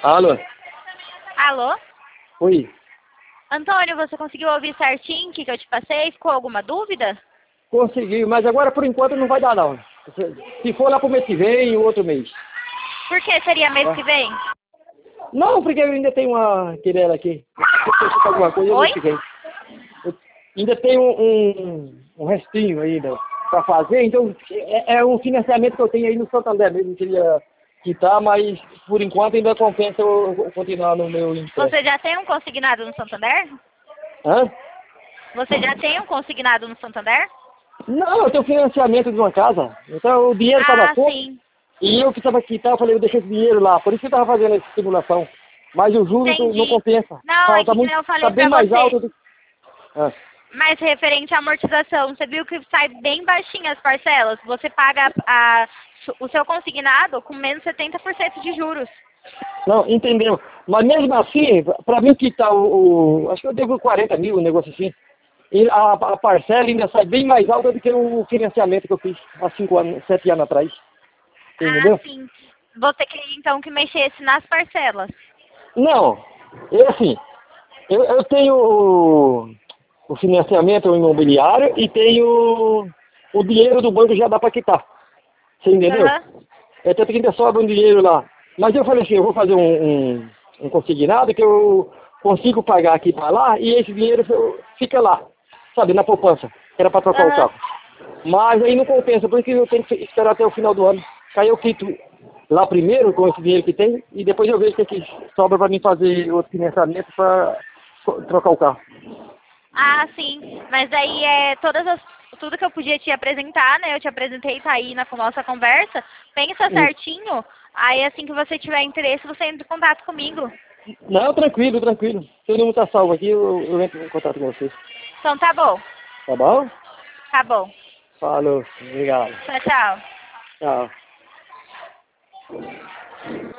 Alô? Alô? Oi. Antônio, você conseguiu ouvir certinho o que eu te passei? Ficou alguma dúvida? Consegui, mas agora por enquanto não vai dar não. Se for lá pro mês que vem, o outro mês. Por que seria mês Tá? que vem? Não, porque eu ainda tenho uma querela aqui. Se eu ficar alguma coisa, Oi? mês que vem. Eu ainda tenho um restinho ainda para fazer, então é um financiamento que eu tenho aí no Santander mesmo, queria quitar, mas por enquanto ainda compensa eu continuar no meu empréstimo. Você já tem um consignado no Santander? Hã? Você já tem um consignado no Santander? Não, eu tenho financiamento de uma casa, então o dinheiro estava Ah, pouco. sim. E eu precisava quitar, eu falei, eu deixei esse dinheiro lá, por isso que eu estava fazendo essa simulação. Mas o juro não Entendi. compensa. Não, é que nem eu Tá falei bem pra mais você. alto do que. Ah. Mas referente à amortização, você viu que sai bem baixinho as parcelas? Você paga o seu consignado com menos 70% de juros. Não, entendeu. Mas mesmo assim, para mim quitar acho que eu devo 40 mil, um negócio assim. E a parcela ainda sai bem mais alta do que o financiamento que eu fiz há 5 anos, 7 anos atrás. Ah, Entendeu? sim. Você queria então que mexesse nas parcelas? Não, é assim, eu tenho o financiamento imobiliário e tenho o dinheiro do banco já dá para quitar. Você entendeu? Aham. É tanto que ainda sobra um dinheiro lá. Mas eu falei assim, eu vou fazer um consignado que eu consigo pagar aqui para lá e esse dinheiro fica lá, sabe, na poupança. Era para trocar o Aham. carro. Mas aí não compensa, porque eu tenho que esperar até o final do ano. Aí eu quito lá primeiro com esse dinheiro que tem e depois eu vejo o que sobra para mim fazer outro financiamento para trocar o carro. Ah, sim. Mas aí tudo que eu podia te apresentar, né? Eu te apresentei, tá aí na nossa conversa. Pensa certinho. Aí assim que você tiver interesse, você entra em contato comigo. Não, tranquilo, tranquilo. Seu número tá salvo aqui, eu entro em contato com você. Então tá bom. Tá bom? Tá bom. Falou, obrigado. Tchau, tchau. Tchau.